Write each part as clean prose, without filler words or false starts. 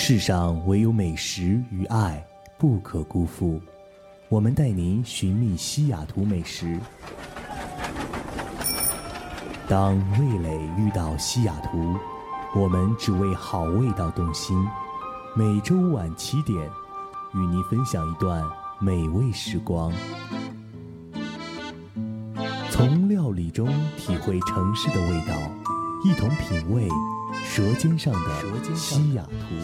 世上唯有美食与爱不可辜负，我们带您寻觅西雅图美食。当味蕾遇到西雅图，我们只为好味道动心。每周晚7点，与您分享一段美味时光，从料理中体会城市的味道，一同品味舌尖上的西雅图。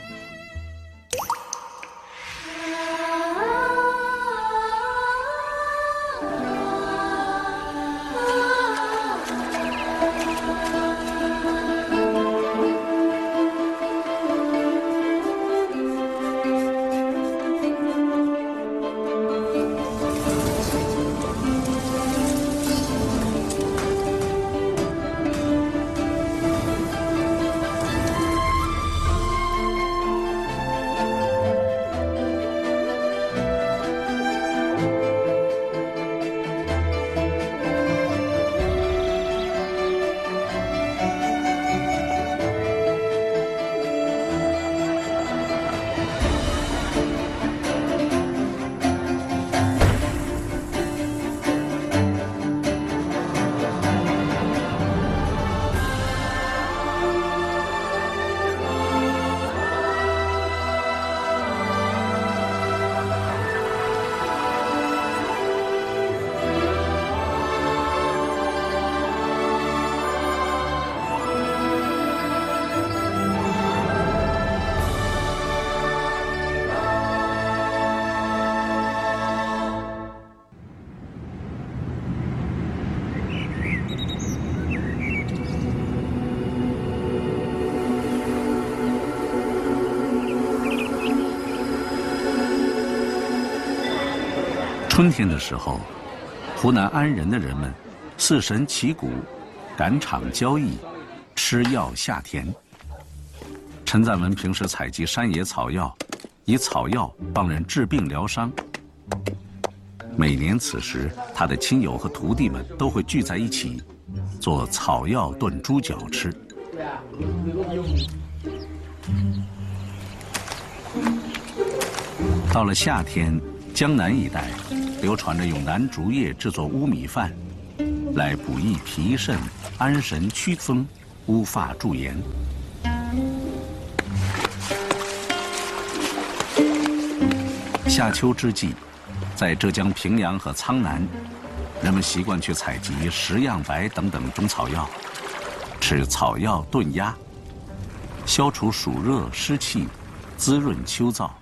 春天的时候，湖南安仁的人们祀神祈谷，赶场交易，吃药下田。陈赞文平时采集山野草药，以草药帮人治病疗伤。每年此时，他的亲友和徒弟们都会聚在一起，做草药炖猪脚吃。到了夏天，江南一带流传着用南竹叶制作乌米饭，来补益脾肾、安神祛风、乌发驻颜。夏秋之际，在浙江平阳和苍南，人们习惯去采集十样白等等中草药，吃草药炖鸭，消除暑热湿气，滋润秋燥。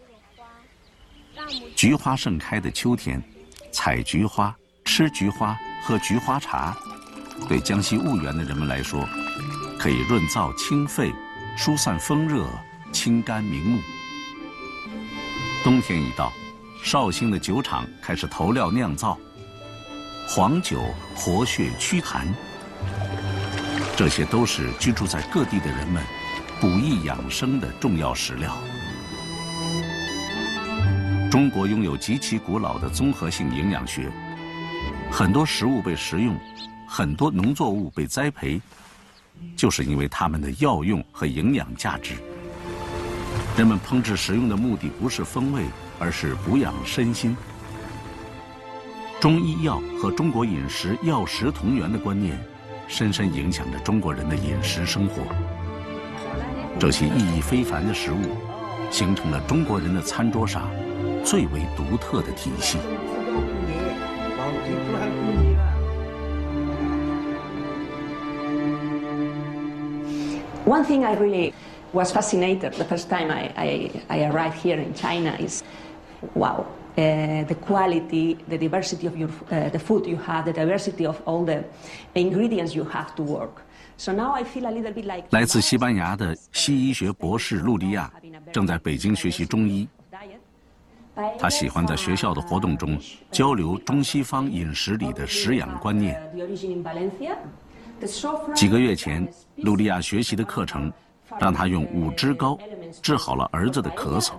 菊花盛开的秋天，采菊花、吃菊花、喝菊花茶，对江西婺源的人们来说，可以润燥清肺、疏散风热、清肝明目。冬天一到，绍兴的酒厂开始投料酿造，黄酒活血祛痰，这些都是居住在各地的人们补益养生的重要食料。中国拥有极其古老的综合性营养学，很多食物被食用，很多农作物被栽培，就是因为它们的药用和营养价值。人们烹制食用的目的不是风味，而是补养身心。中医药和中国饮食药食同源的观念，深深影响着中国人的饮食生活。这些意义非凡的食物，形成了中国人的餐桌上最为独特的体系。 One thing I really was fascinated the first time I arrived here in China is, wow, the quality, the diversity of the food you have, the diversity of all the ingredients you have to work. So now I feel a little bit like. 来自西班牙的西医学博士路利亚正在北京学习中医。他喜欢在学校的活动中交流中西方饮食里的食养观念。几个月前，路利亚学习的课程让他用五汁膏治好了儿子的咳嗽。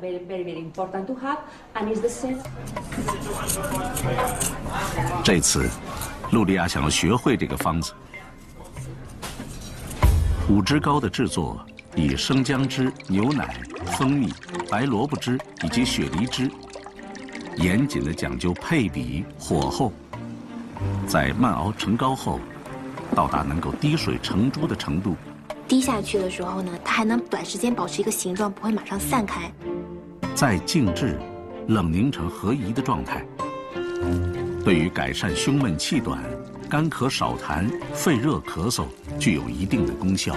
这次，路利亚想要学会这个方子。五汁膏的制作以生姜汁、牛奶、蜂蜜、白萝卜汁以及雪梨汁，严谨地讲究配比、火候，在慢熬成膏后，到达能够滴水成珠的程度。 滴下去的时候呢，它还能短时间保持一个形状，不会马上散开。 再静置，冷凝成合宜的状态。对于改善胸闷气短、干咳少痰、肺热咳嗽具有一定的功效。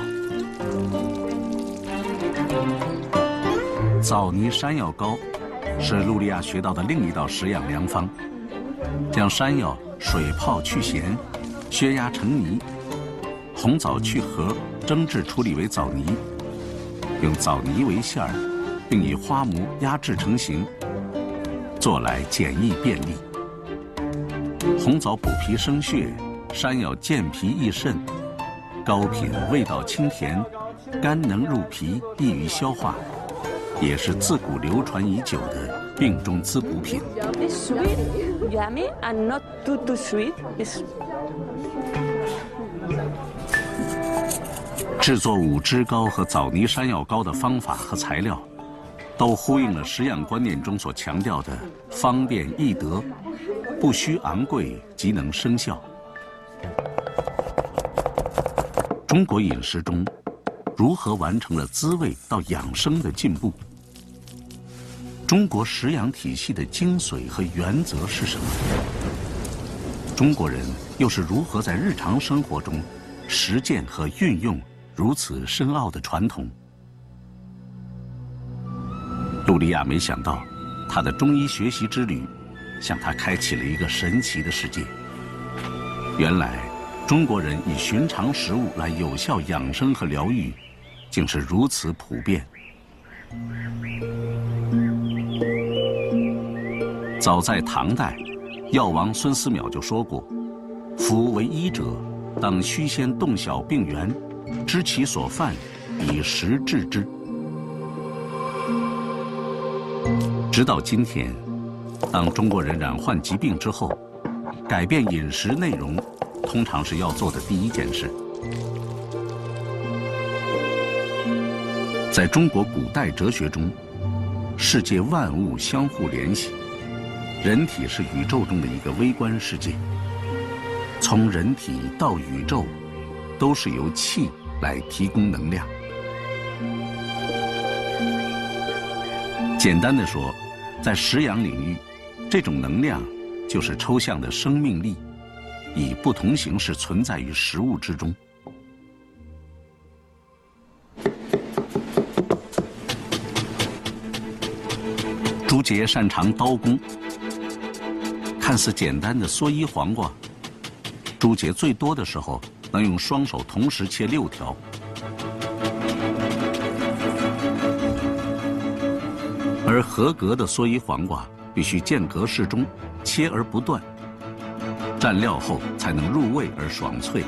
枣泥山药膏是露莉亚学到的另一道食养良方，将山药水泡去咸，削压成泥，红枣去核，蒸制处理为枣泥，用枣泥为馅儿，并以花模压制成型，做来简易便利。红枣补脾生血，山药健脾益肾，膏品味道清甜，甘能入脾，易于消化，也是自古流传已久的病中滋补品。 It's sweet, yummy, and not too sweet. It's... 制作五汁膏和枣泥山药膏的方法和材料，都呼应了食养观念中所强调的方便易得，不需昂贵即能生效。中国饮食中，如何完成了滋味到养生的进步？中国食养体系的精髓和原则是什么？中国人又是如何在日常生活中实践和运用如此深奥的传统？露莉亚没想到，她的中医学习之旅向她开启了一个神奇的世界。原来，中国人以寻常食物来有效养生和疗愈，竟是如此普遍。早在唐代，药王孙思邈就说过：“夫为医者，当须先动小病源，知其所犯，以时治之。”直到今天，当中国人染患疾病之后，改变饮食内容，通常是要做的第一件事。在中国古代哲学中，世界万物相互联系，人体是宇宙中的一个微观世界。从人体到宇宙，都是由气来提供能量。简单的说，在食养领域，这种能量就是抽象的生命力，以不同形式存在于食物之中。朱杰擅长刀工，看似简单的蓑衣黄瓜，朱杰最多的时候能用双手同时切6条。而合格的蓑衣黄瓜必须间隔适中，切而不断，蘸料后才能入味而爽脆。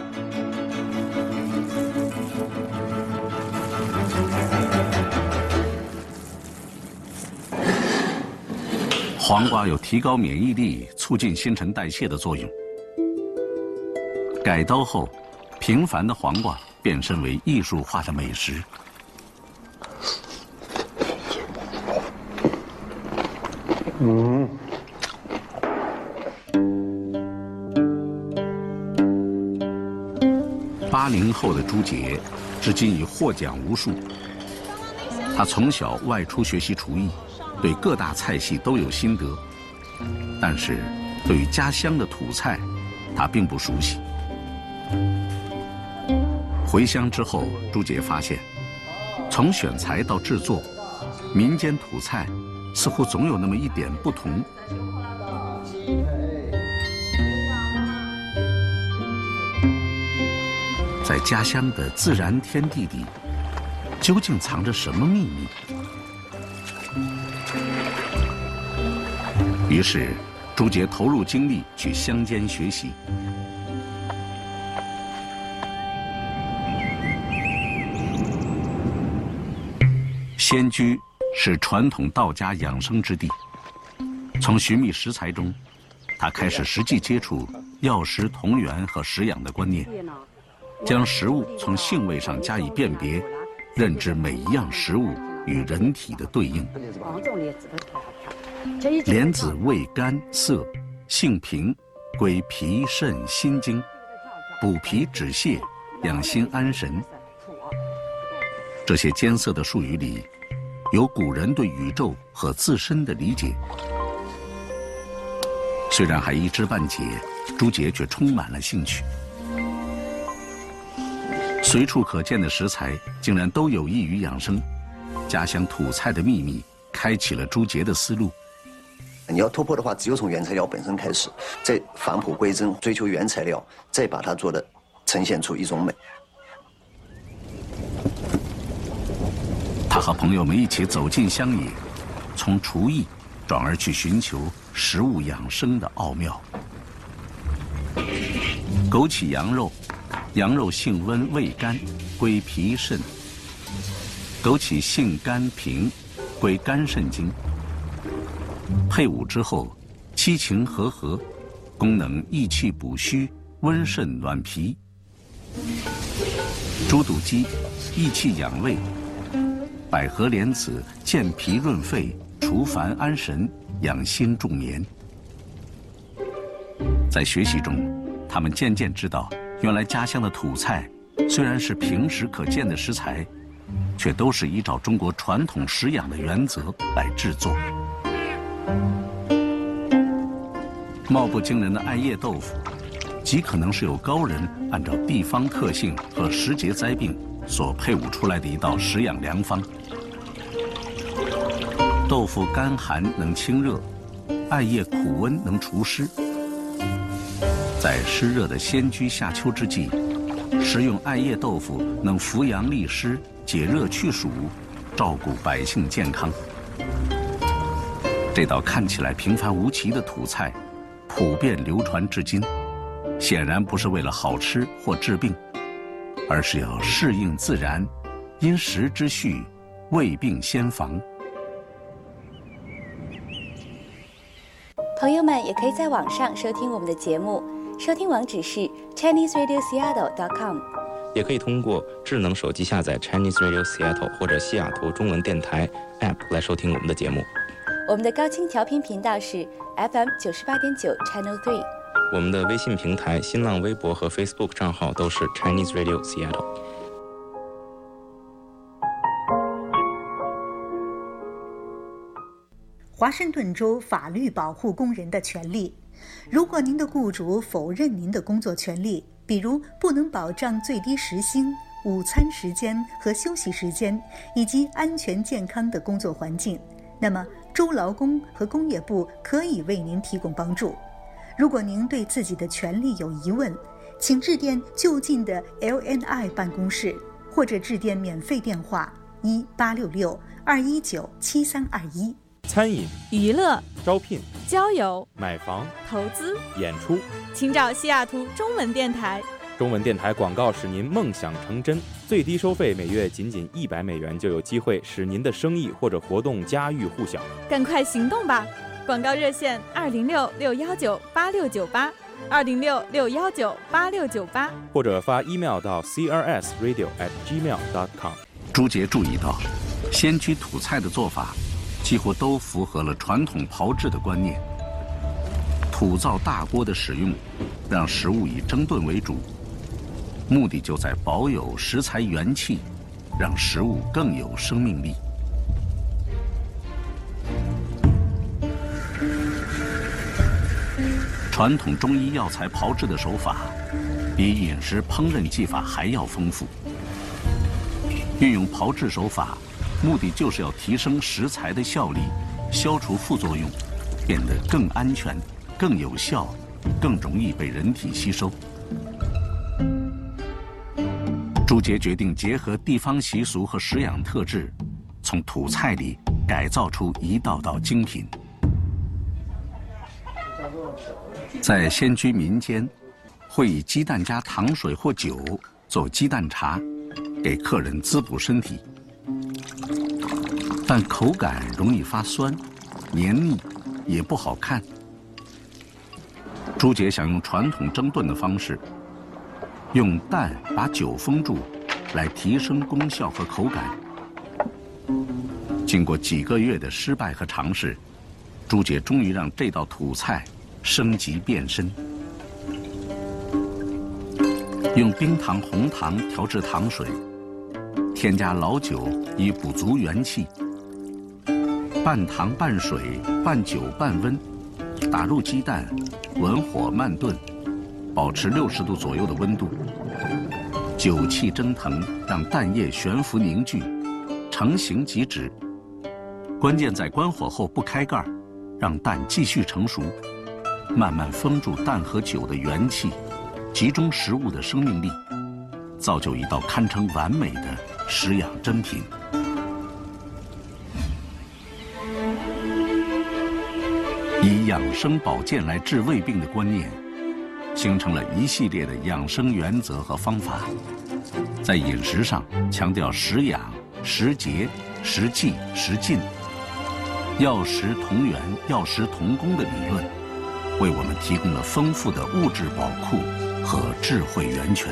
黄瓜有提高免疫力、促进新陈代谢的作用。改刀后，平凡的黄瓜变身为艺术化的美食。80后的朱杰，至今已获奖无数。他从小外出学习厨艺，对各大菜系都有心得，但是对于家乡的土菜，他并不熟悉。回乡之后，朱杰发现，从选材到制作，民间土菜似乎总有那么一点不同。在家乡的自然天地里，究竟藏着什么秘密？于是，朱杰投入精力去乡间学习。仙居是传统道家养生之地，从寻觅食材中，他开始实际接触药食同源和食养的观念，将食物从性味上加以辨别， 认知每一样食物与人体的对应。莲子味甘涩，性平，归脾肾心经，补脾止泻，养心安神。这些艰涩的术语里，有古人对宇宙和自身的理解。虽然还一知半解，朱杰却充满了兴趣。随处可见的食材竟然都有益于养生，家乡土菜的秘密开启了朱杰的思路。 你要突破的话，只有从原材料本身开始，再返璞归真，追求原材料，再把它做的呈现出一种美。 他和朋友们一起走进乡野，从厨艺转而去寻求食物养生的奥妙。枸杞羊肉，羊肉性温味甘，归脾肾。枸杞性甘平，归肝肾经。配伍之后，七情和合，功能益气补虚，温肾暖脾。猪肚鸡，益气养胃。百合莲子，健脾润肺，除烦安神，养心助眠。在学习中，他们渐渐知道，原来家乡的土菜虽然是平时可见的食材，却都是依照中国传统食养的原则来制作。貌不惊人的艾叶豆腐，极可能是有高人按照地方特性和时节灾病所配伍出来的一道食养良方。豆腐甘寒能清热，艾叶苦温能除湿。在湿热的先居夏秋之际，食用艾叶豆腐能扶阳利湿、解热去暑，照顾百姓健康。这道看起来平凡无奇的土菜，普遍流传至今，显然不是为了好吃或治病，而是要适应自然，因时之序，未病先防。 朋友们也可以在网上收听我们的节目，收听网址是 ChineseRadioSeattle.com， 也可以通过智能手机下载 Chinese Radio Seattle 或者西雅图中文电台 App 来收听我们的节目。 我们的高清调频频道是 FM 98.9 Channel 3。 我们的微信平台、新浪微博和 Facebook 账号都是 Chinese Radio Seattle。 华盛顿州法律保护工人的权利。如果您的雇主否认您的工作权利，比如不能保障最低时薪、午餐时间和休息时间，以及安全健康的工作环境，那么州劳工和工业部可以为您提供帮助。如果您对自己的权利有疑问，请致电就近的 LNI 办公室，或者致电免费电话1866-219-7321。 餐饮、 娱乐、 招聘、 交友、 买房、 投资、 演出， 请找西雅图中文电台。 中文电台广告使您梦想成真，最低收费每月仅$100就有机会使您的生意或者活动家喻户晓。 赶快行动吧！广告热线206-619-8698，206-619-8698， 或者发 email 到 crsradio@gmail.com。 朱杰注意到，先居土菜的做法几乎都符合了传统炮制的观念。土灶大锅的使用，让食物以蒸炖为主，目的就在保有食材元气，让食物更有生命力。传统中医药材炮制的手法，比饮食烹饪技法还要丰富。运用炮制手法，目的就是要提升食材的效力，消除副作用，变得更安全、更有效、更容易被人体吸收。朱杰决定结合地方习俗和食养特质，从土菜里改造出一道道精品。在先居民间，会以鸡蛋加糖水或酒做鸡蛋茶，给客人滋补身体。但口感容易发酸、黏腻，也不好看。朱杰想用传统蒸炖的方式，用蛋把酒封住， 来提升功效和口感。经过几个月的失败和尝试，朱姐终于让这道土菜升级变身。用冰糖、红糖调制糖水，添加老酒以补足元气。半糖半水，半酒半温，打入鸡蛋，文火慢炖，保持60度左右的温度。酒气蒸腾，让蛋液悬浮凝聚，成型即止。关键在关火后不开盖，让蛋继续成熟，慢慢封住蛋和酒的元气，集中食物的生命力，造就一道堪称完美的食养珍品。以养生保健来治胃病的观念，形成了一系列的养生原则和方法。在饮食上强调食养、食节、食济、食进，药食同源、药食同工的理论，为我们提供了丰富的物质宝库和智慧源泉。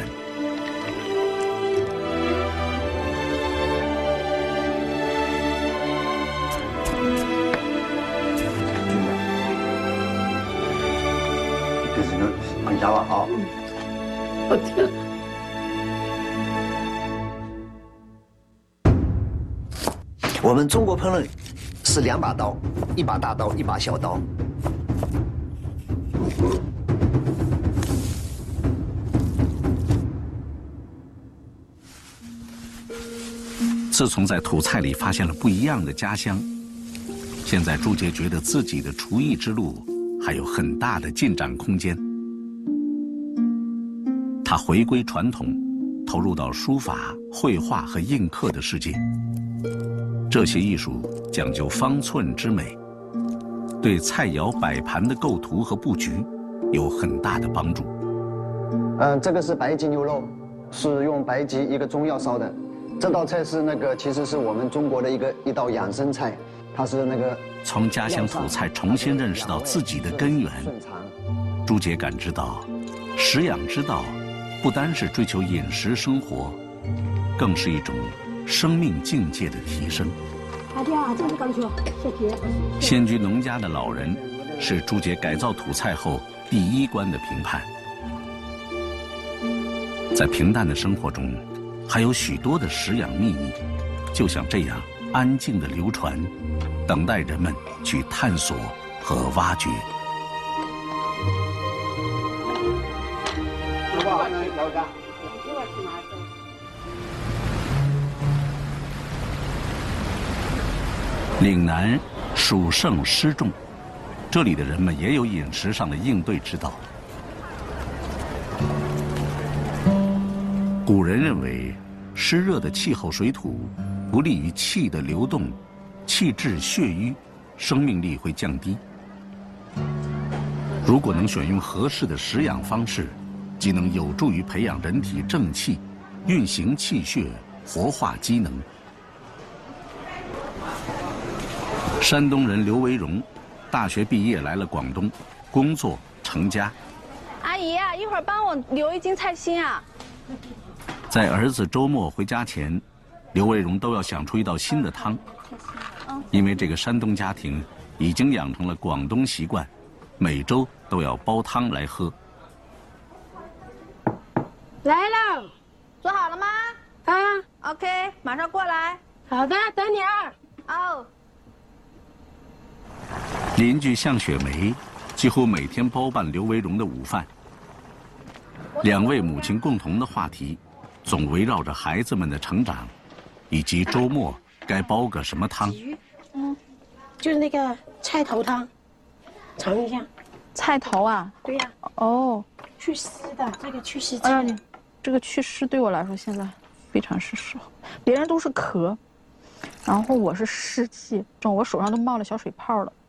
很小啊！ 我天！ 我们中国烹饪是2把刀，一把大刀，一把小刀。 自从在土菜里发现了不一样的家乡，现在朱杰觉得自己的厨艺之路还有很大的进展空间。他回归传统，投入到书法、绘画和印刻的世界。这些艺术讲究方寸之美，对菜肴摆盘的构图和布局有很大的帮助。 这个是白吉牛肉，是用白吉一个中药烧的。这道菜是其实是我们中国的一道养生菜，它是从家乡土菜重新认识到自己的根源。朱杰感知到，食养之道不单是追求饮食生活，更是一种生命境界的提升。先居农家的老人是朱杰改造土菜后第一关的评判。在平淡的生活中，还有许多的食养秘密，就像这样安静的流传，等待人们去探索和挖掘。岭南属盛湿重，这里的人们也有饮食上的应对之道。古人认为，湿热的气候水土不利于气的流动，气滞血瘀，生命力会降低。如果能选用合适的食养方式，即能有助于培养人体正气，运行气血，活化机能。山东人刘维荣，大学毕业来了广东，工作成家。 阿姨啊，一会儿帮我留1斤菜心啊。 在儿子周末回家前，刘维荣都要想出一道新的汤，因为这个山东家庭已经养成了广东习惯，每周都要煲汤来喝。 来喽，做好了吗？啊 ，OK， 马上过来。好的，等你啊。哦。 邻居向雪梅几乎每天包办刘维荣的午饭。2位母亲共同的话题，总围绕着孩子们的成长，以及周末该煲个什么汤。 就是那个菜头汤，尝一下。 菜头啊？ 对呀。 哦。 祛湿的，这个祛湿剂。 哎呀，这个祛湿对我来说现在非常是适合。别人都是咳，然后我是湿气，我手上都冒了小水泡了。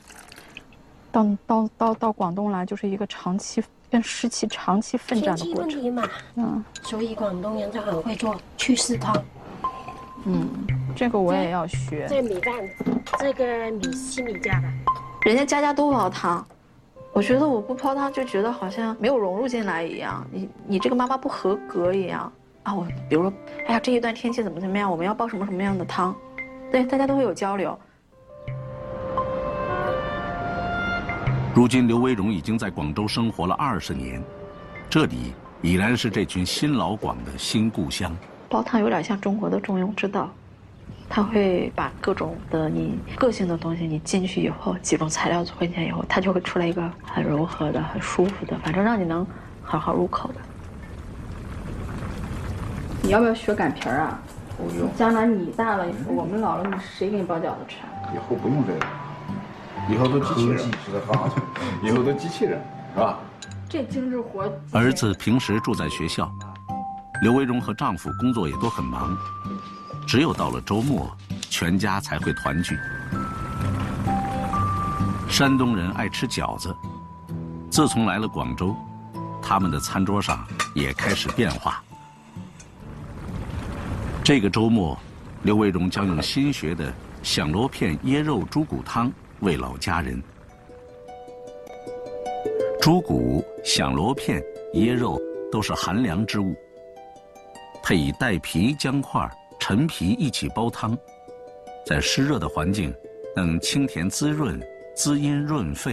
到广东来，就是一个长期跟湿气长期奋战的过程。 天气问题嘛，所以广东人就很会做祛湿汤。 这个我也要学。 这米饭，这个米西米家的， 人家家家都煲汤，我觉得我不煲汤就觉得好像没有融入进来一样，你这个妈妈不合格一样啊，我比如说，哎呀，这一段天气怎么样，我们要煲什么样的汤，对，大家都会有交流。 如今刘维荣已经在广州生活了20年，这里已然是这群新老广的新故乡。 煲汤有点像中国的中庸之道，他会把各种的你个性的东西你进去以后，几种材料混起来以后，它就会出来一个很柔和的、很舒服的，反正让你能好好入口的。 你要不要学擀皮儿啊？不用。将来你大了以后，我们老了，你谁给你包饺子吃？ 以后不用这个。以后都机器人，以后都机器人，是吧？ 这精致活。 儿子平时住在学校，刘维荣和丈夫工作也都很忙，只有到了周末，全家才会团聚。山东人爱吃饺子，自从来了广州，他们的餐桌上也开始变化。这个周末，刘维荣将用新学的响螺片椰肉猪骨汤慰劳家人。猪骨、响螺片、椰肉都是寒凉之物，配以带皮、姜块、陈皮一起煲汤，在湿热的环境能清甜滋润、滋阴润肺。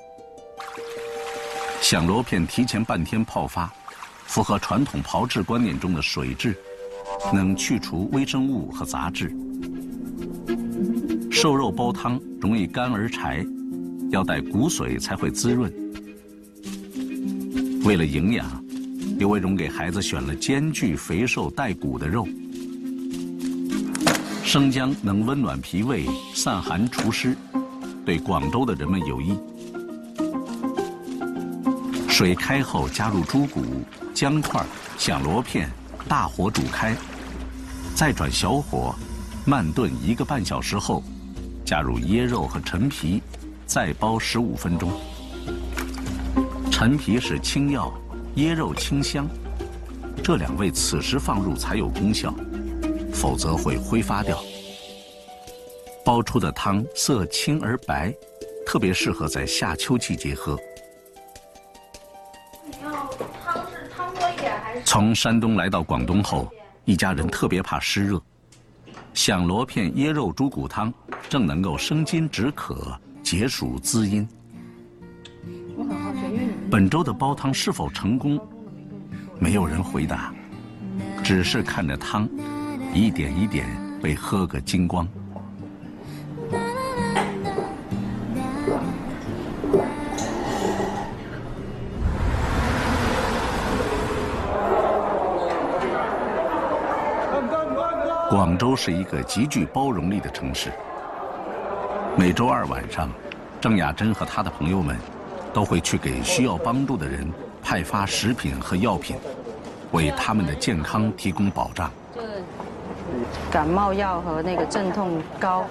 响螺片提前半天泡发，符合传统炮制观念中的水质，能去除微生物和杂质。瘦肉煲汤容易干而柴，要带骨髓才会滋润。为了营养，刘维荣给孩子选了兼具肥瘦带骨的肉。生姜能温暖脾胃、散寒除湿，对广州的人们有益。水开后加入猪骨、姜块、响螺片，大火煮开，再转小火，慢炖1个半小时后，加入椰肉和陈皮，再煲15分钟。陈皮是清药，椰肉清香，这2味此时放入才有功效，否则会挥发掉。煲出的汤色清而白，特别适合在夏秋季节喝。从山东来到广东后，一家人特别怕湿热。响螺片椰肉猪骨汤正能够生津止渴、解暑滋阴。本周的煲汤是否成功？没有人回答，只是看着汤一点一点被喝个精光。广州是一个极具包容力的城市。每周2晚上，郑雅珍和她的朋友们都会去给需要帮助的人派发食品和药品，为他们的健康提供保障。 感冒药和那个镇痛膏。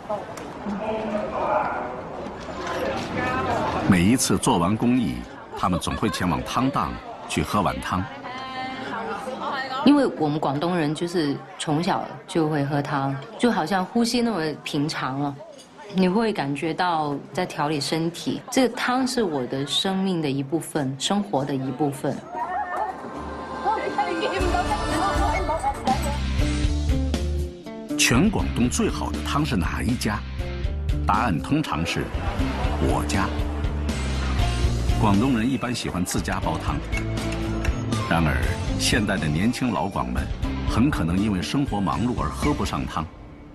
每一次做完公益，他们总会前往汤档去喝碗汤。 因为我们广东人就是从小就会喝汤，就好像呼吸那么平常了，你会感觉到在调理身体。这个汤是我的生命的一部分，生活的一部分。 全广东最好的汤是哪一家？答案通常是我家。广东人一般喜欢自家煲汤，然而现代的年轻老广们很可能因为生活忙碌而喝不上汤。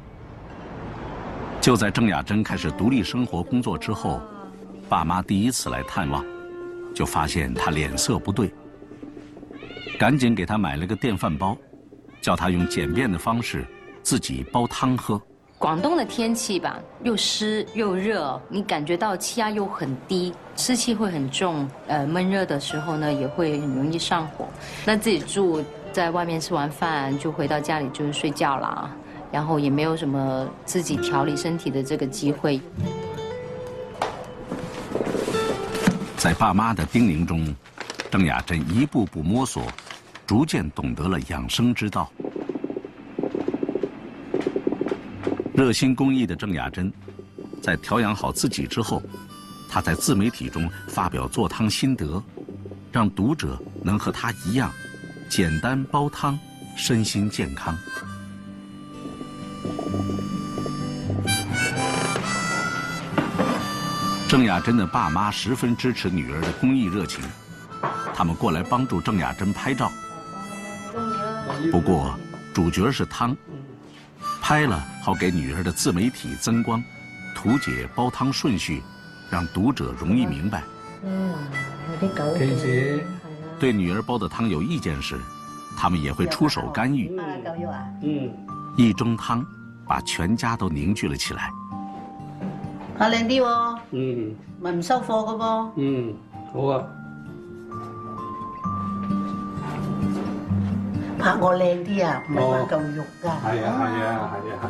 就在郑雅珍开始独立生活工作之后，爸妈第一次来探望，就发现她脸色不对，赶紧给她买了个电饭煲，叫她用简便的方式自己煲汤喝。 广东的天气吧，又湿又热，你感觉到气压又很低，湿气会很重，闷热的时候呢，也会很容易上火。那自己住在外面吃完饭就回到家里就是睡觉啦，然后也没有什么自己调理身体的这个机会。 在爸妈的叮咛中，郑雅珍一步步摸索，逐渐懂得了养生之道。热心公益的郑雅珍，在调养好自己之后，她在自媒体中发表做汤心得，让读者能和她一样，简单煲汤， 身心健康。郑雅珍的爸妈十分支持女儿的公益热情，他们过来帮助郑雅珍拍照。不过，主角是汤，拍了好给女儿的自媒体增光，图解煲汤顺序，让读者容易明白。对女儿煲的汤有意见时，他们也会出手干预。一盅汤把全家都凝聚了起來。 拍靚啲喎，咪唔收貨噶噃。好啊。拍我靚啲啊，唔係話嚿肉㗎。係啊。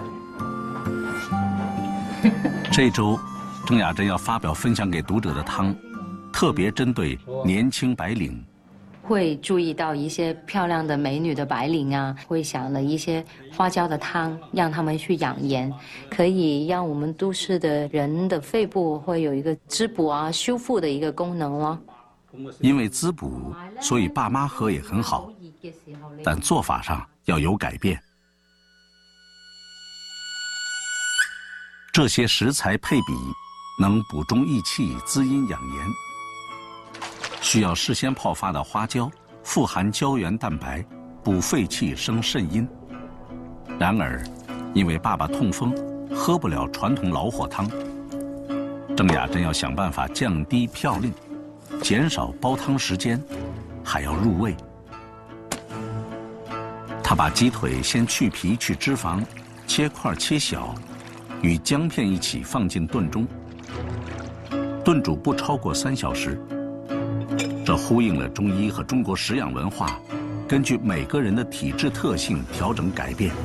這周，鄭雅珍要發表分享給讀者的湯，特別針對年輕白領。 會注意到一些漂亮的美女的白領啊，會想了一些花椒的湯，讓他們去養顏，可以讓我們都市的人的肺部會有一個滋補啊、修復的一個功能哦。 因為滋補，所以爸媽喝也很好，但做法上要有改變。這些食材配比能補中益氣、滋陰養顏。需要事先泡發的花椒，富含膠原蛋白，補肺氣生腎陰。然而，因為爸爸痛風，喝不了傳統老火湯，鄭雅珍要想辦法降低嘌呤，減少煲湯時間，還要入味。她把雞腿先去皮去脂肪，切塊切小，與薑片一起放進燉中，燉煮不超過3小時。這呼應了中醫和中國食養文化，根據每個人的體質特性調整改變。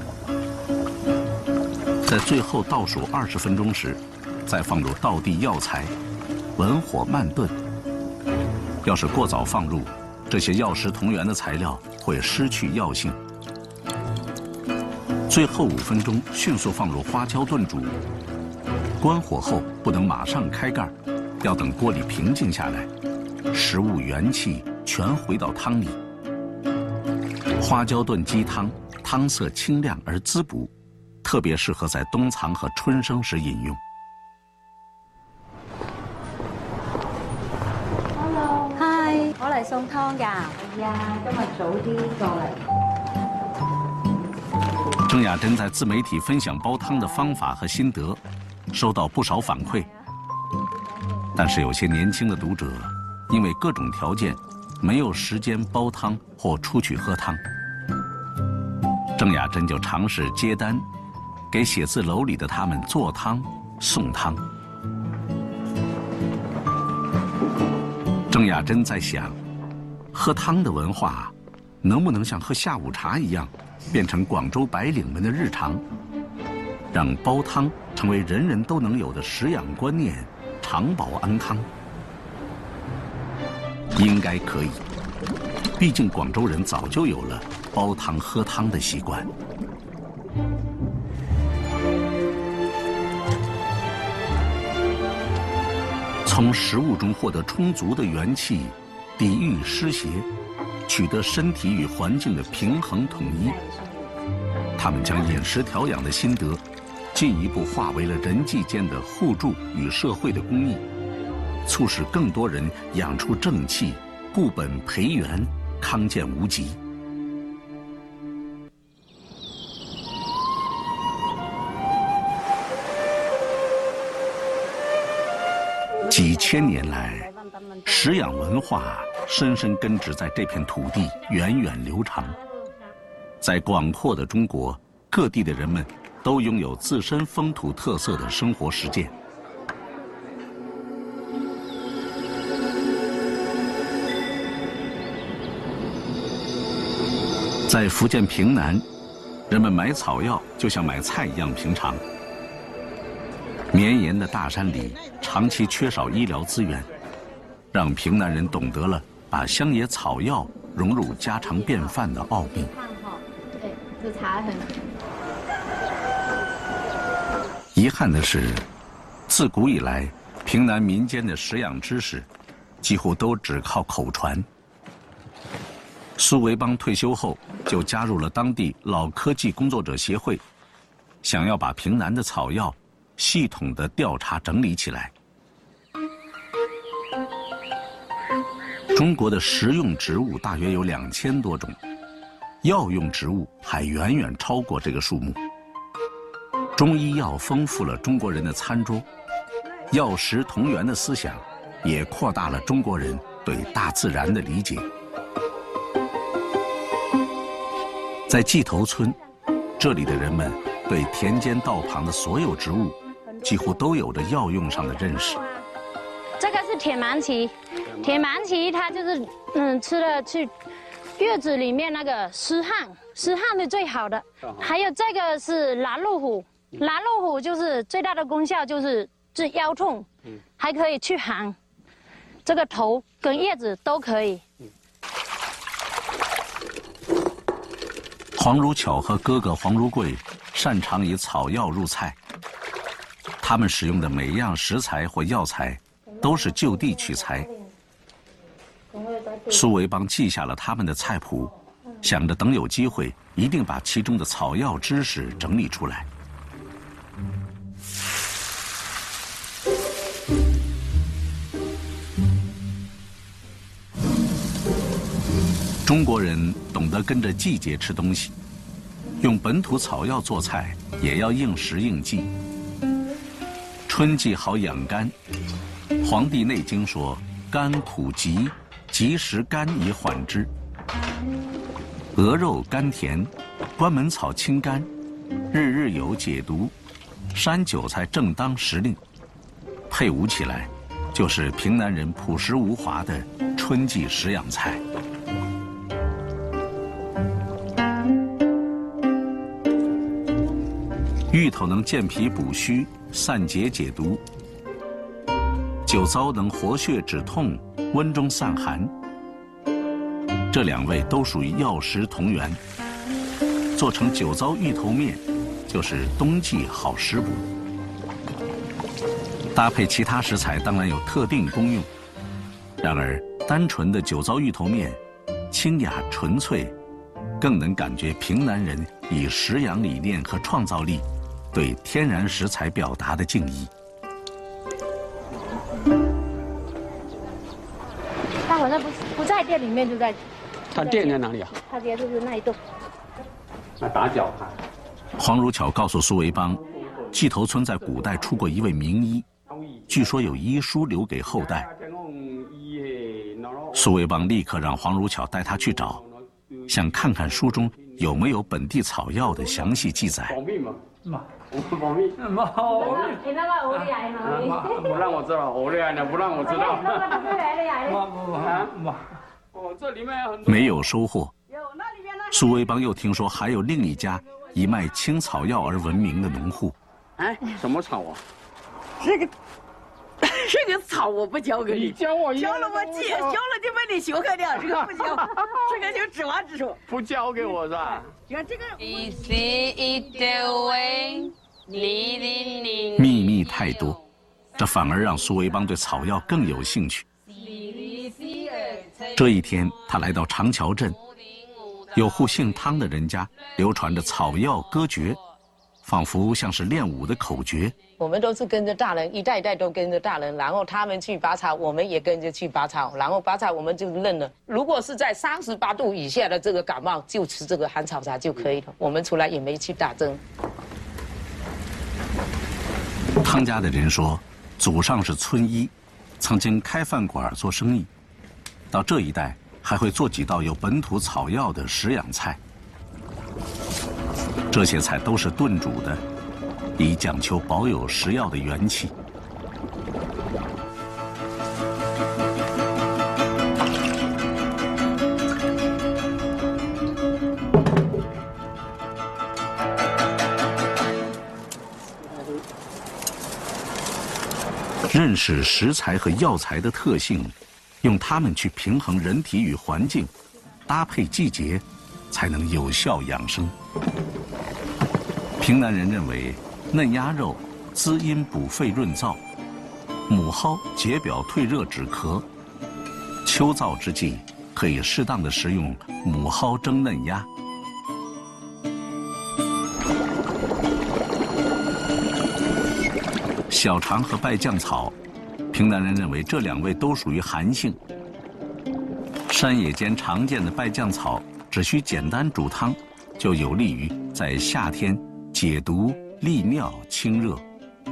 在最後倒數20分鐘時，再放入道地藥材，文火慢燉。要是過早放入，這些藥食同源的材料會失去藥性。最後5分鐘迅速放入花椒燉煮，關火後不能馬上開蓋，要等鍋裡平靜下來。食物元氣全回到湯裡。花椒燉雞湯，湯色清亮而滋補，特別適合在冬藏和春生時飲用。 Hello， Hi， 我嚟送湯㗎。係啊，今日早啲過嚟。 鄭雅珍在自媒體分享煲湯的方法和心得，收到不少反饋。但是有些年輕的讀者，因為各種條件，沒有時間煲湯或出去喝湯，鄭雅珍就嘗試接單，給寫字樓裡的他們做湯、送湯。鄭雅珍在想，喝湯的文化能不能像喝下午茶一樣，變成廣州白領們的日常，讓煲湯成為人人都能有的食養觀念，長保安康。應該可以，畢竟廣州人早就有了煲湯喝湯的習慣。從食物中獲得充足的元氣，抵禦濕邪，取得身體與環境的平衡統一。他們將飲食調養的心得，進一步化為了人際間的互助與社會的公益。促使更多人養出正氣，固本培元，康健無疾。幾千年來，食養文化深深根植在這片土地，源遠流長。在廣闊的中國，各地的人們都擁有自身風土特色的生活實踐。在福建平南，人們買草藥就像買菜一樣平常。綿延的大山裡，長期缺少醫療資源，讓平南人懂得了把鄉野草藥融入家常便飯的奧秘。遺憾的是，自古以來，平南民間的食養知識幾乎都只靠口傳。蘇維邦退休後， 就加入了当地老科技工作者协会，想要把平南的草药系统的调查整理起来。中国的食用植物大约有2000多种，药用植物还远远超过这个数目。中医药丰富了中国人的餐桌，药食同源的思想也扩大了中国人对大自然的理解。在季头村，这里的人们对田间道旁的所有植物几乎都有着药用上的认识。 这个是铁芒萁，铁芒萁它就是吃了去月子里面那个湿汗是最好的。还有这个是拦路虎，拦路虎就是最大的功效就是治腰痛，还可以去寒。这个头跟叶子都可以。 黄如巧和哥哥黄如贵擅长以草药入菜，他们使用的每一样食材或药材都是就地取材。苏维邦记下了他们的菜谱，想着等有机会一定把其中的草药知识整理出来。中国人懂得跟着季节吃东西，用本土草药做菜也要应时应季。春季好养肝，《黄帝内经》说：“肝苦急，及时甘以缓之。”鹅肉甘甜，关门草清肝，日日有解毒，山韭菜正当时令。配伍起来，就是平南人朴实无华的春季食养菜。芋头能健脾补虚、散结解毒；酒糟能活血止痛、温中散寒。这2味都属于药食同源，做成酒糟芋头面，就是冬季好食补。搭配其他食材当然有特定功用，然而单纯的酒糟芋头面，清雅纯粹，更能感觉平南人以食养理念和创造力对天然食材表达的敬意。 他好像不在店里面，就在。 他店在哪里啊？ 他家就是那一栋。 那打搅他。 黄如巧告诉苏维邦，季头村在古代出过一位名医，据说有医书留给后代。苏维邦立刻让黄如巧带他去找，想看看书中有没有本地草药的详细记载。 保密， 你那个鹅的牙呢？ 不让我知道，鹅的牙呢？不让我知道。这里面很多没有收获。苏维邦又听说还有另一家以卖青草药而闻名的农户。 哎，什么草啊？ 这个草我不教给你， 教我， 教了我记，教了就被你学会了，这个不教，这个就指望指数。 不教给我是吧？ 你看这个。 秘密太多，这反而让苏维邦对草药更有兴趣。这一天，他来到长桥镇，有户姓汤的人家流传着草药歌诀，仿佛像是练武的口诀。 我们都是跟着大人，一代一代都跟着大人，然后他们去拔草，我们也跟着去拔草，然后拔草我们就认了。如果是在38度以下的这个感冒，就吃这个寒草茶就可以了。我们出来也没去打针。 汤家的人说，祖上是村医，曾经开饭馆做生意，到这一代还会做几道有本土草药的食养菜。这些菜都是炖煮的，以讲求保有食药的元气。认识食材和药材的特性，用它们去平衡人体与环境，搭配季节，才能有效养生。平南人认为，嫩鸭肉滋阴补肺润燥，母蒿解表退热止咳。秋燥之际，可以适当的食用母蒿蒸嫩鸭， 小肠和败酱草，平南人认为这2味都属于寒性。山野间常见的败酱草，只需简单煮汤，就有利于在夏天解毒、利尿、清热。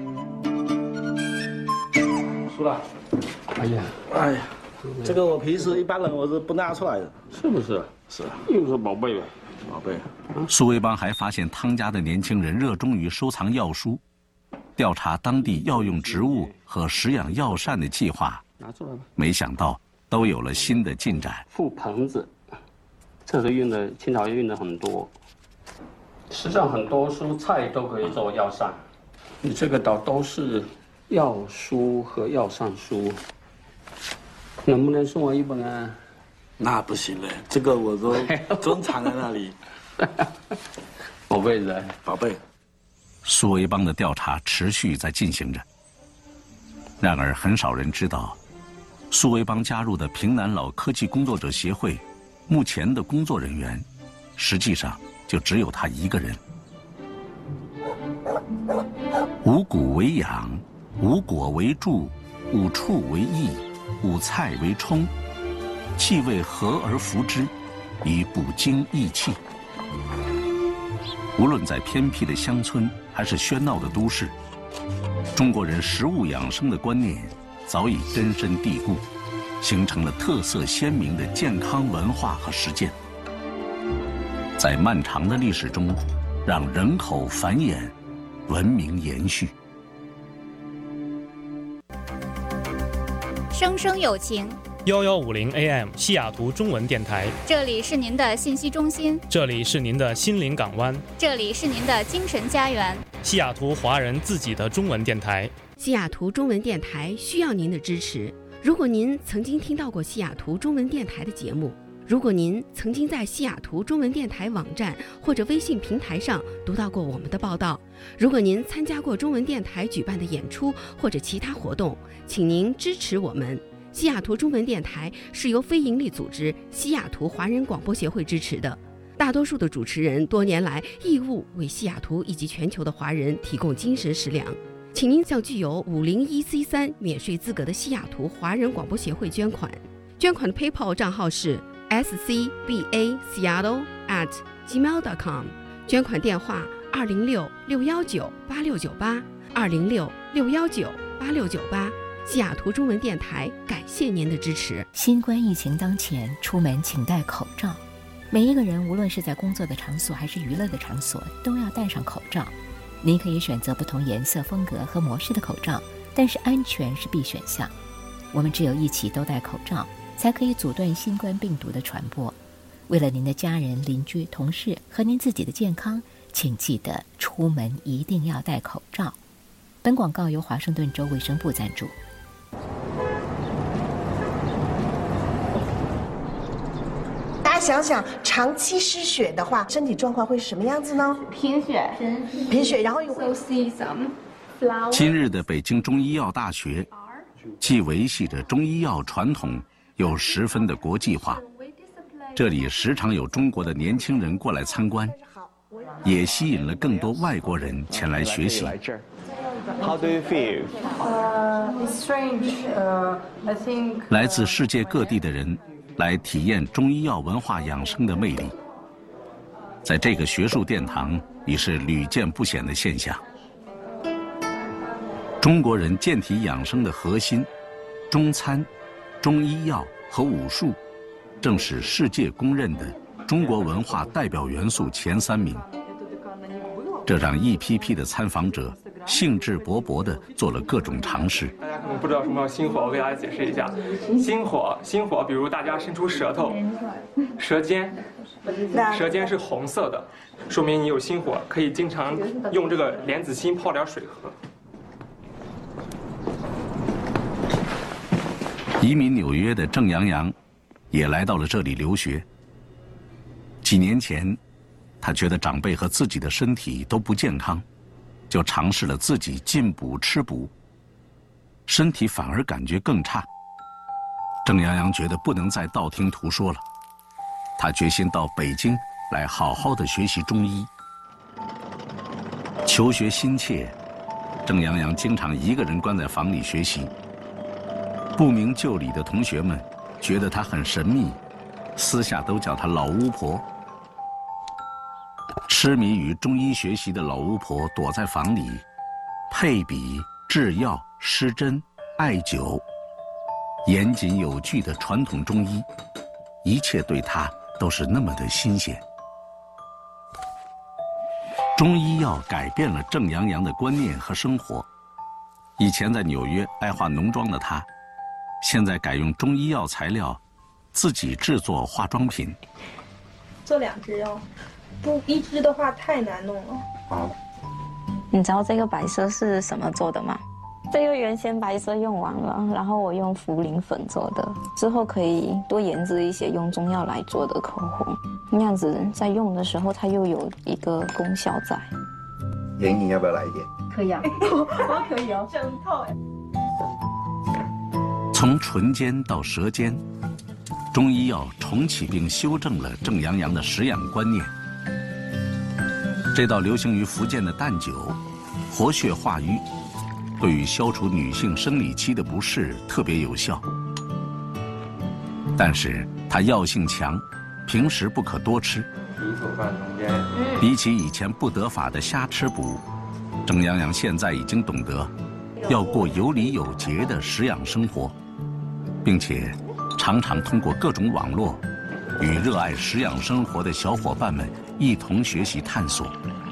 出来。哎呀，这个我平时一般人我是不拿出来的， 是不是？ 是， 又是宝贝呗， 宝贝。 苏维邦还发现汤家的年轻人热衷于收藏药书，调查当地药用植物和食养药膳的计划， 拿出来吧。 没想到都有了新的进展。 覆盆子，这是用的清朝用的很多，实际上很多蔬菜都可以做药膳，你这个都是药书和药膳书，能不能送我一本啊？ 那不行嘞，这个我都珍藏在那里。 宝贝子， 宝贝。 苏维邦的调查持续在进行着，然而很少人知道，苏维邦加入的平南老科技工作者协会，目前的工作人员，实际上就只有他一个人。五谷为养，五果为助，五畜为益，五菜为充，气味和而服之，以补精益气。无论在偏僻的乡村还是喧闹的都市，中国人食物养生的观念早已根深蒂固，形成了特色鲜明的健康文化和实践。在漫长的历史中，让人口繁衍，文明延续。 生生有情 1150 AM 西雅图中文电台， 这里是您的信息中心， 这里是您的心灵港湾， 这里是您的精神家园， 西雅图华人自己的中文电台。 西雅图中文电台需要您的支持。如果您曾经听到过西雅图中文电台的节目，如果您曾经在西雅图中文电台网站或者微信平台上读到过我们的报道，如果您参加过中文电台举办的演出或者其他活动，请您支持我们。西雅图中文电台是由非营利组织西雅图华人广播协会支持的，大多数的主持人多年来义务为西雅图以及全球的华人提供精神食粮。请您向具有501C3免税资格的西雅图华人广播协会捐款，捐款的 PayPal 账号是scbaseattle@gmail.com， 捐款电话206-619-8698 206-619-8698。西雅图中文电台感谢您的支持。 新冠疫情当前，出门请戴口罩。每一个人无论是在工作的场所还是娱乐的场所，都要戴上口罩。您可以选择不同颜色、风格和模式的口罩，但是安全是必选项。我们只有一起都戴口罩，才可以阻断新冠病毒的传播。为了您的家人、邻居、同事和您自己的健康，请记得出门一定要戴口罩。本广告由华盛顿州卫生部赞助。 大家想想，长期失血的话，身体状况会是什么样子呢？贫血，然后又会今日的北京中医药大学，既维系着中医药传统，又十分的国际化。这里时常有中国的年轻人过来参观，也吸引了更多外国人前来学习。 How do you feel? It's strange. I think. 来自世界各地的人来体验中医药文化养生的魅力，在这个学术殿堂已是屡见不鲜的现象。中国人健体养生的核心，中餐、中医药和武术，正是世界公认的中国文化代表元素前3名。这让一批批的参访者兴致勃勃地做了各种尝试。 大家可能不知道什么叫心火，我给大家解释一下。心火，比如大家伸出舌头，舌尖是红色的，说明你有心火，可以经常用这个莲子心泡点水喝。 移民纽约的郑阳阳也来到了这里留学。几年前，他觉得长辈和自己的身体都不健康，就尝试了自己进补吃补，身体反而感觉更差。郑阳阳觉得不能再道听途说了，他决心到北京来好好的学习中医。求学心切， 郑阳阳经常一个人关在房里学习。不明就里的同学们觉得她很神秘，私下都叫她老巫婆。痴迷于中医学习的老巫婆躲在房里，配笔、制药、施针、艾灸，严谨有据的传统中医，一切对她都是那么的新鲜。中医药改变了郑阳阳的观念和生活。以前在纽约爱化浓妆的她，现在改用中医药材料，自己制作化妆品。 做2支哦，不1支的话太难弄了。 好，你知道这个白色是什么做的吗？这个原先白色用完了，然后我用茯苓粉做的，之后可以多研制一些用中药来做的口红，那样子在用的时候它又有一个功效在。 莹，你要不要来一点？ 可以啊， 我可以哦，整套哎。 从唇尖到舌尖，中医药重启并修正了郑阳阳的食养观念。这道流行于福建的蛋酒，活血化瘀，对于消除女性生理期的不适特别有效。但是它药性强，平时不可多吃。比起以前不得法的瞎吃补，郑阳阳现在已经懂得要过有礼有节的食养生活，并且常常通过各种网络与热爱食养生活的小伙伴们一同学习探索。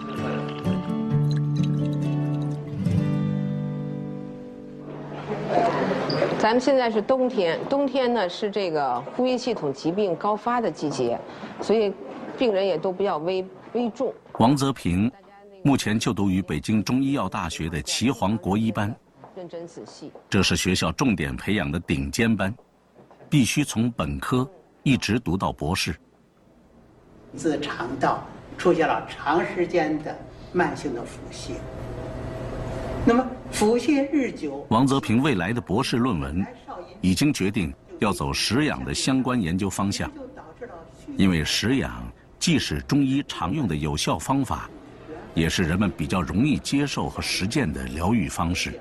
咱们现在是冬天，冬天呢是这个呼吸系统疾病高发的季节，所以病人也都比较危重。 王泽平目前就读于北京中医药大学的岐黄国医班， 认真仔细， 这是学校重点培养的顶尖班，必须从本科一直读到博士。 自肠道出现了长时间的慢性的腹泻，那么腹泻日久， 王泽平未来的博士论文已经决定要走食养的相关研究方向，因为食养既是中医常用的有效方法，也是人们比较容易接受和实践的疗愈方式。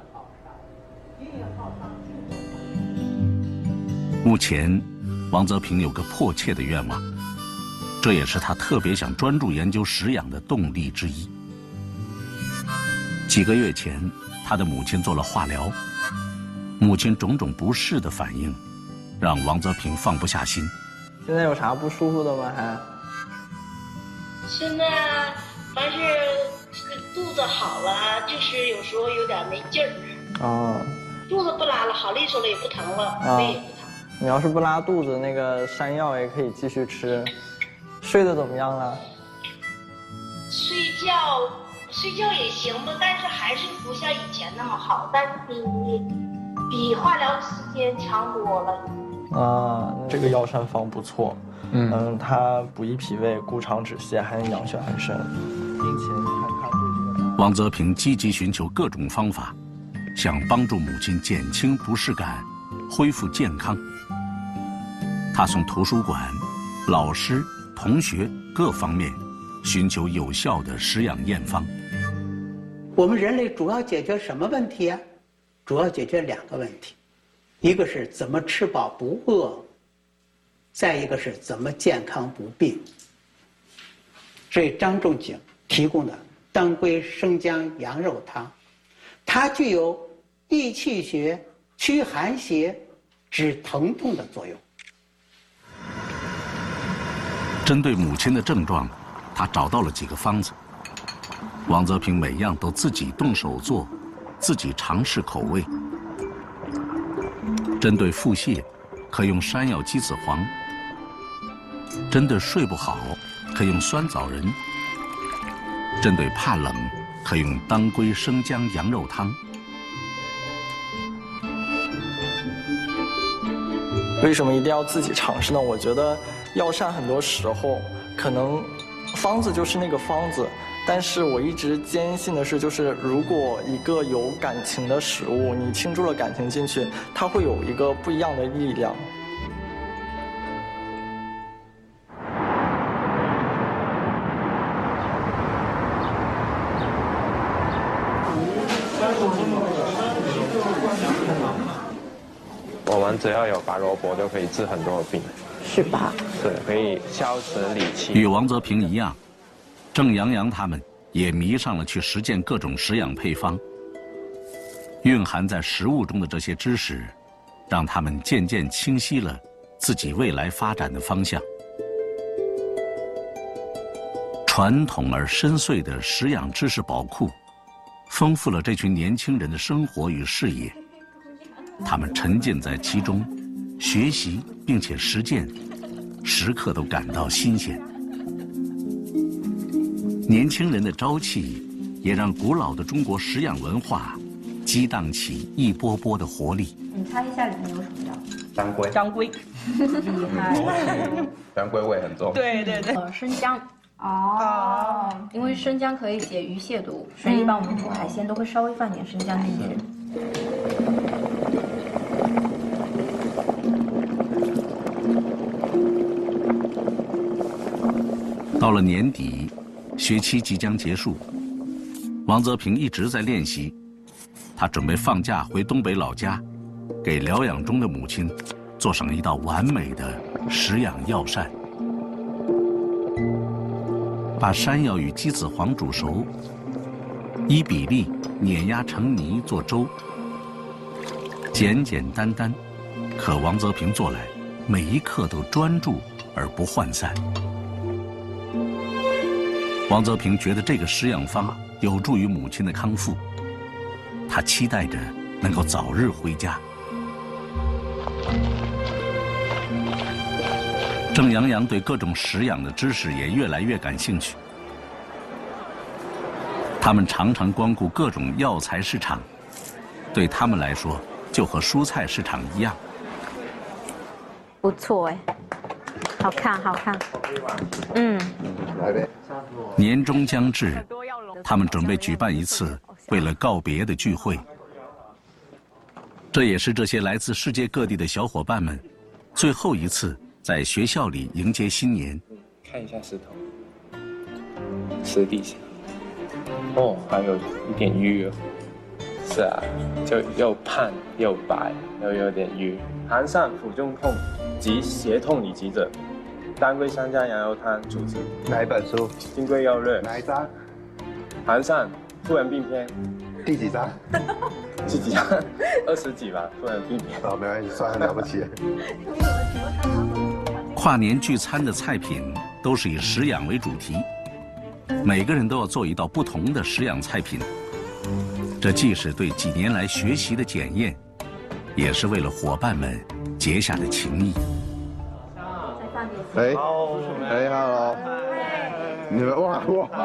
目前，王泽平有个迫切的愿望，这也是他特别想专注研究食养的动力之一。几个月前，他的母亲做了化疗，母亲种种不适的反应，让王泽平放不下心。 现在有啥不舒服的吗？还？ 现在还是肚子好了，就是有时候有点没劲儿。 哦。 肚子不拉了，好利索了，也不疼了，胃也不疼。 你要是不拉肚子，那个山药也可以继续吃。睡得怎么样了？ 睡觉也行吧，但是还是不像以前那么好，但是比化疗时间强多了。 啊，这个药膳方不错，它补益脾胃、固肠止泻，还能养血安肾，并且你看它对这个。 王泽平积极寻求各种方法，想帮助母亲减轻不适感，恢复健康。他从图书馆、老师、同学各方面寻求有效的食养验方。 我们人类主要解决什么问题啊？主要解决2个问题，一个是怎么吃饱不饿，再一个是怎么健康不病。所以张仲景提供的当归生姜羊肉汤，它具有益气血、驱寒邪、止疼痛的作用。 针对母亲的症状，他找到了几个方子。王泽平每样都自己动手做，自己尝试口味。针对腹泻，可用山药鸡子黄；针对睡不好，可用酸枣仁；针对怕冷，可用当归生姜羊肉汤。 为什么一定要自己尝试呢？我觉得药膳很多时候可能方子就是那个方子，但是我一直坚信的是，就是如果一个有感情的食物，你倾注了感情进去，它会有一个不一样的力量。 我们只要有白萝卜就可以治很多的病， 是吧？ 对，可以消食理气。 与王泽平一样，郑阳阳他们也迷上了去实践各种食养配方。蕴含在食物中的这些知识，让他们渐渐清晰了自己未来发展的方向。传统而深邃的食养知识宝库，丰富了这群年轻人的生活与事业。他们沉浸在其中，学习并且实践，时刻都感到新鲜。年轻人的朝气，也让古老的中国食养文化激荡起一波波的活力。 你猜一下里面有什么药？ 当归。 当归，厉害。 当归味很重。 对对对。生姜。哦。因为生姜可以解鱼蟹毒，所以一般我们煮海鲜都会稍微放点生姜进去。 到了年底，学期即将结束，王泽平一直在练习。他准备放假回东北老家，给疗养中的母亲做上一道完美的食养药膳。把山药与鸡子黄煮熟，依比例碾压成泥做粥。简简单单，可王泽平做来，每一刻都专注而不涣散。王泽平觉得这个食养方有助于母亲的康复，他期待着能够早日回家。郑阳阳对各种食养的知识也越来越感兴趣，他们常常光顾各种药材市场，对他们来说就和蔬菜市场一样。 不错哎，好看好看。 来呗。 年终将至，他们准备举办一次为了告别的聚会。这也是这些来自世界各地的小伙伴们最后一次在学校里迎接新年。 看一下石头，石底下，哦，还有一点淤哦。是啊，就又胖又白，又有点淤。寒疝、腹中痛及胁痛里急者，当归生姜羊肉汤主治。 哪一本书？ 金匮要略。 哪一章？ 寒疝，妇人病篇。 第几章？ 第几章？20几吧，妇人病篇。 哦，没关系，算很了不起。 跨年聚餐的菜品都是以食养为主题，每个人都要做一道不同的食养菜品。这既是对几年来学习的检验，也是为了伙伴们结下的情谊。 哎，hello，你们哇！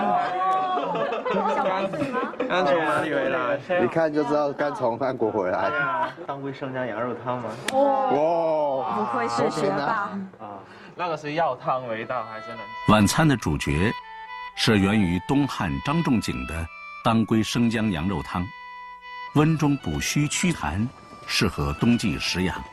刚从哪里回来？ 一看就知道刚从韩国回来。 当归生姜羊肉汤吗？ 哇！ 不愧是学霸。 啊，那个是药汤味道，还是能。 晚餐的主角是源于东汉张仲景的当归生姜羊肉汤，温中补虚祛痰，适合冬季食养。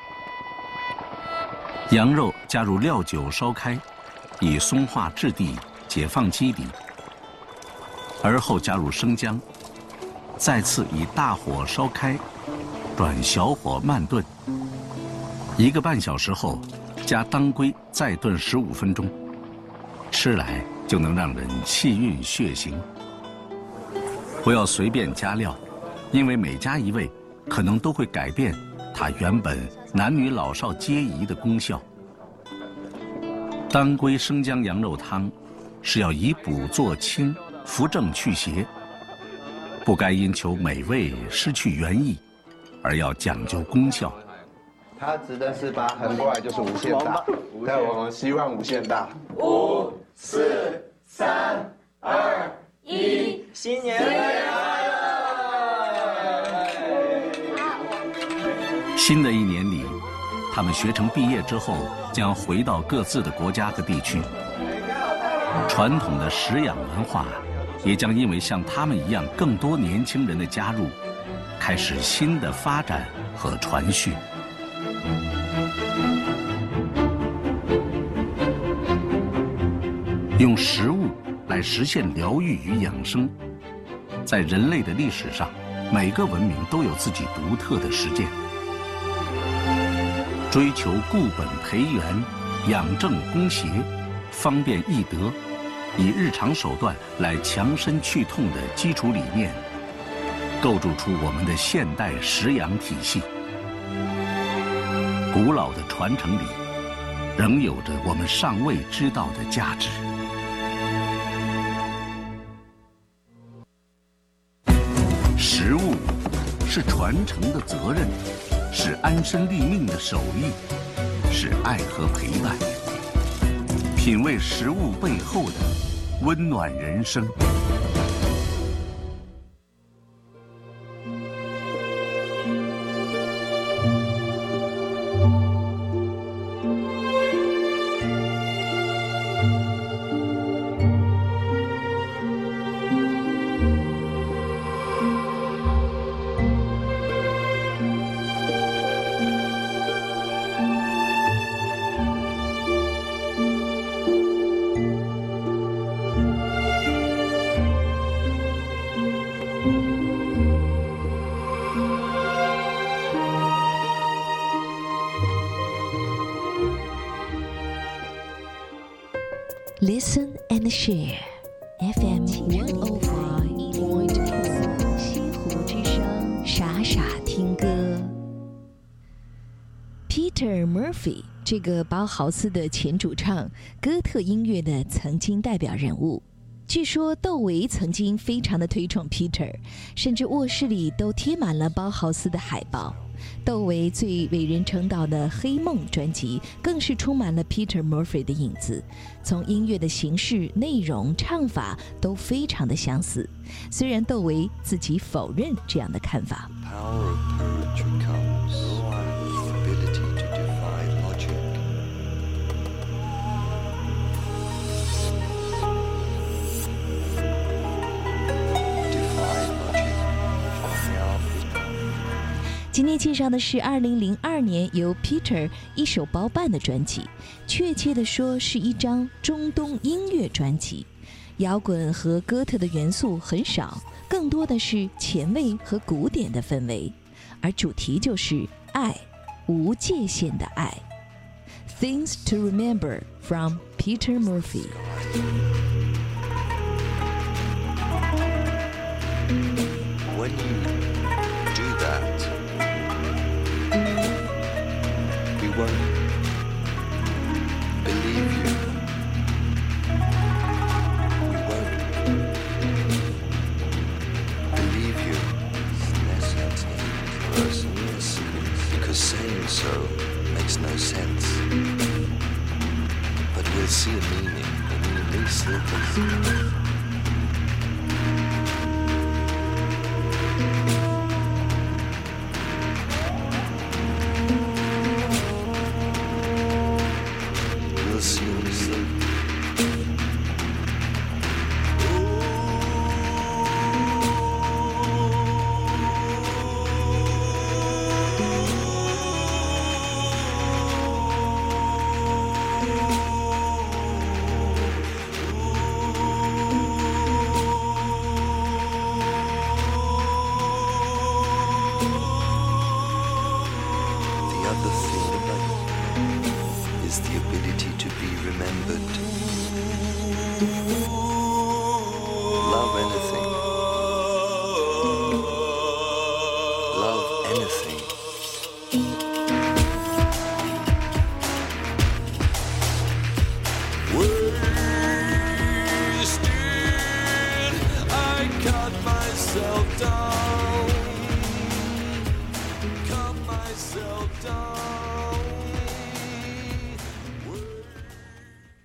羊肉加入料酒烧开，以松化质地解放肌理，而后加入生姜，再次以大火烧开，转小火慢炖。1个半小时后，加当归再炖15分钟，吃来就能让人气韵血行。不要随便加料，因为每加一味，可能都会改变它原本男女老少皆宜的功效。当归生姜羊肉汤是要以补作清、扶正祛邪，不该因求美味失去原意，而要讲究功效。 它直的18横过来就是无限大，但我们希望无限大。 5、4、3、2、1，新年快乐！ 新的一年里，他们学成毕业之后，将回到各自的国家和地区。传统的食养文化，也将因为像他们一样更多年轻人的加入，开始新的发展和传续。用食物来实现疗愈与养生，在人类的历史上每个文明都有自己独特的实践，追求固本培元、养正攻邪、方便易得，以日常手段来强身去痛的基础理念，构筑出我们的现代食养体系。古老的传承里，仍有着我们尚未知道的价值。食物是传承的责任，是安身立命的手艺，是爱和陪伴。品味食物背后的温暖人生。 Listen and share. FM 105.2，西湖之声，傻傻听歌。Peter Murphy 这个包豪斯的前主唱，哥特音乐的曾经代表人物。据说窦唯曾经非常的推崇 Peter， 甚至卧室里都贴满了包豪斯的海报。窦唯最为人称道的《黑梦》专辑更是充满了 Peter Murphy 的影子，从音乐的形式、内容、唱法都非常的相似。虽然窦唯自己否认这样的看法。今天介绍的是2002年由 Peter 一手包办的专辑，确切地说是一张中东音乐专辑。摇滚和哥特的元素很少，更多的是前卫和古典的氛围，而主题就是爱，无界限的爱。Things to Remember from Peter Murphy。 When you do that, we won't believe you. We won't believe you because saying so makes no sense. But we'll see a meaning in these little things. Love anything. Love anything.